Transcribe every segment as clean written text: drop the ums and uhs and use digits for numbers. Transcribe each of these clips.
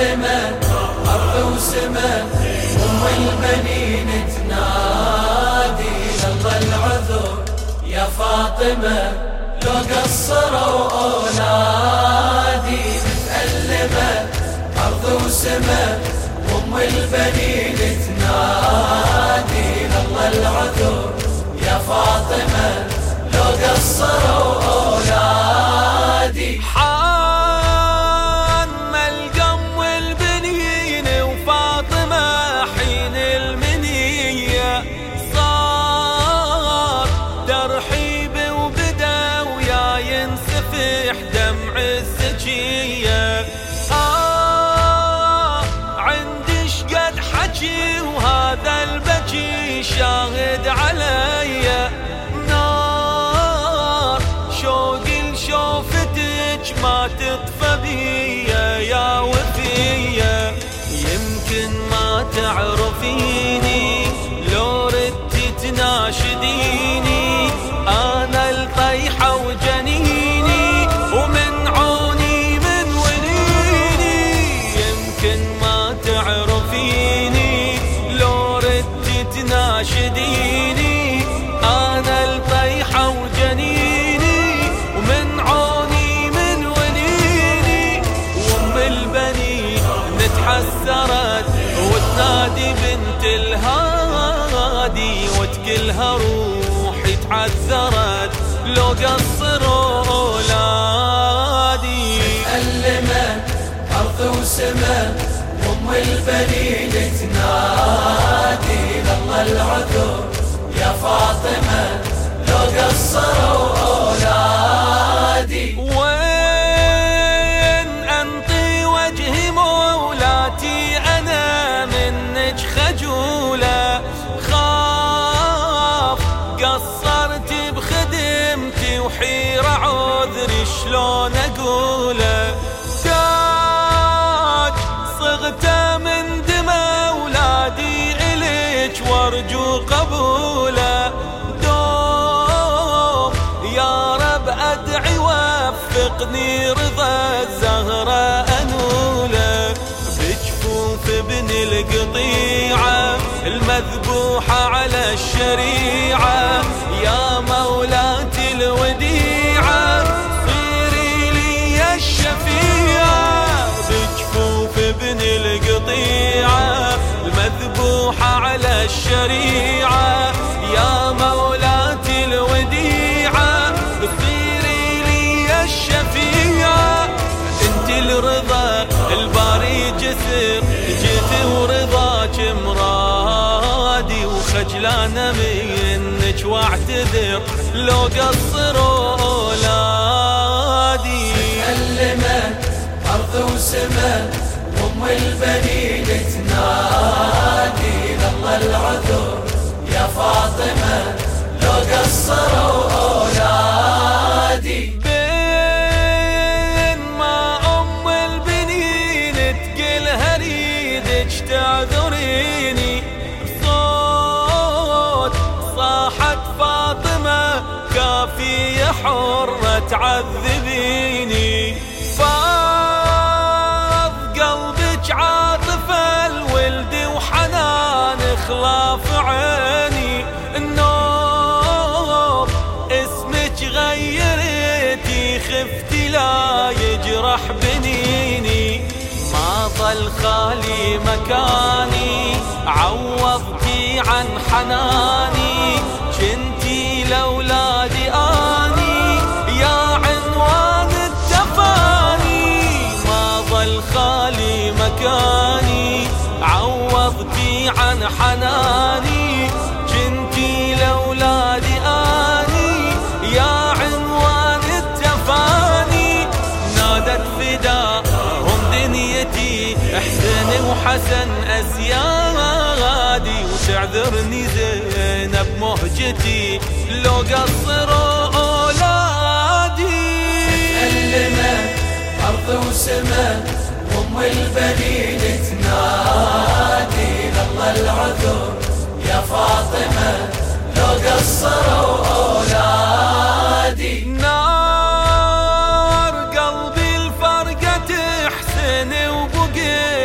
متألمة أرض وسماء أم البنين تنادي لله العذر يا فاطمة لو قصروا أولادي. متألمة أرض وسماء أم البنين تنادي لله العذر يا فاطمة لو قصروا أولادي. حان ملقم والبنين وفاطمة حين المنية صار ترحيب وبدا ويا ينسفح دمع الزكية. عندي شقد حكي وهذا البكي شاهد علي. نار شوقي لشوفتك ما تطفى بيا يا وفية. يمكن ما تعرفيني لو ردتي تناشديني أنا الطيحة وجنيني ومن عوني من ونيني. يمكن ما تعرفيني لو ردتي تناشديني أنا الطيحة وجنيني ومن عوني من ونيني. وأم البنين نتحسرت وتنادي بنت الهادي وتقلها روحي تعذرت لو قصروا أولادي. متألمة أرض وسماء أم البنين تنادي لله العذر يا فاطمة لو قصروا أولادي. وين أنطي وجهي مولاتي أنا منك خجولة. خاف قصرت بخدمتي وحيرة عذري شلون أقوله. تاج صغته من دمى أولادي إليك وارجو قبوله. دوم يا رب أدعي وفقني رضا الزهرة أنوله. بجفوف ابن القطيعة المذبوحة على الشريعة يا مولاتي الوديعة صيري لي الشفيعة. بجفوف ابن القطيعة المذبوحة على الشريعة يا مولاتي الوديعة صيري لي الشفيعة. انت الرضا الباري جسر جيت ورضاك مرادي وخجلانة منك واعتذر لو قصروا أولادي. متألمة أرض وسماء أم البنين تنادي لله العذر يا فاطمة لو قصروا أولادي. بين ما أم البنين تقلها ريدك تعذريني بصوت صاحت فاطمة كافية حرة تعذبيني. فاض قلبك عاطفة الولد وحنان خلاف عيني. النوم اسمك غيرتي خفتي لا يجرح بنيني. ما ظل خالي مكاني عوضتي عن حناني. جنتي لأولادي آني يا عنوان التفاني. ما ظل خالي مكاني عوضتي عن حناني. جنتي لأولادي آني يا عنوان التفاني. نادت فداهم دنيتي حسين وحسن أسيادي وتعذرني زينب مهجتي لو قصروا أولادي. متألمة أرض وسماء أم البنين تنادي لله العذر يا فاطمة لو قصروا أولادي. نار قلبي الفرقة تحسن وبقيت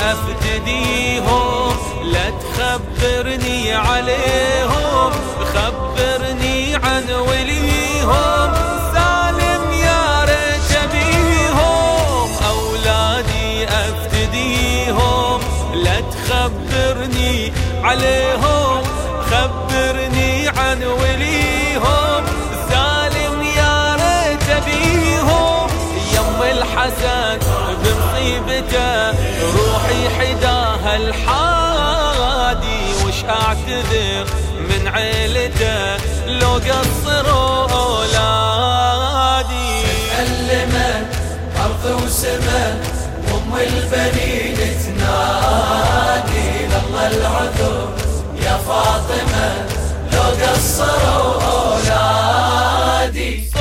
افتديهم، لا تخبرني عليهم، خبرني عن وليهم، سالم يا ريت بيهم، اولادي افتديهم، لا تخبرني عليهم، خبرني عن وليهم، سالم يا ريت بيهم. يم الحسن بمصيبته روحي حداها الحادي، وش اعتذر من عيلته لو قصروا اولادي. تألمت أرض وسماء وأم البنين تنادي، لله العذر يا فاطمة لو قصروا أولادي.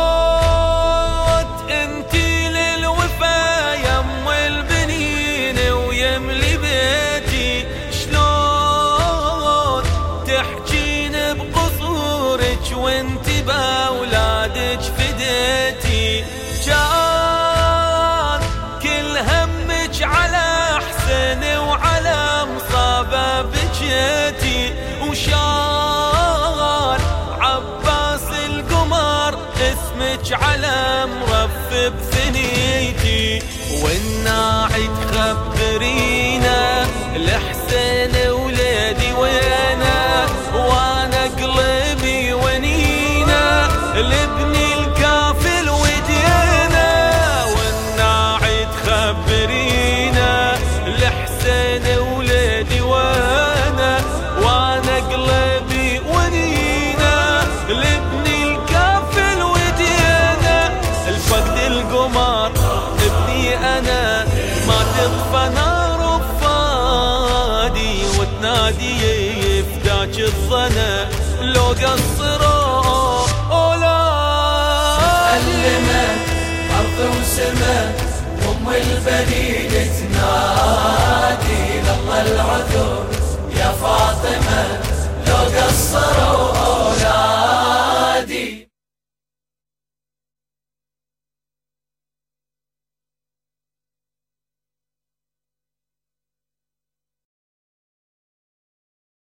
صوت انتي للوفا يم البنين ويملي بيتي، شلون تحجين بقصورك وانتي باولادك فديتي، كان كل همك على حسين وعلى مصابه بجيتي، وشان عباس القمر اسمك على مرف بثنيتي، والناعي تخبرينا الحسين ولادي وينه، وانا قلبي ونينا لابني الكافل ودينا، والناعي تخبرينا الحسين ولادي وانا، وانا قلبي ونينا لابني الكافل ودينا، الفقد القمر ابني انا ما تطفى نار فادي، وتنادي يفداك الظنا لو قصروا اولاد. تألمت أرض وسماء وأم البنين تنادي، لله العذر يا فاطمة لو قصروا أولاد.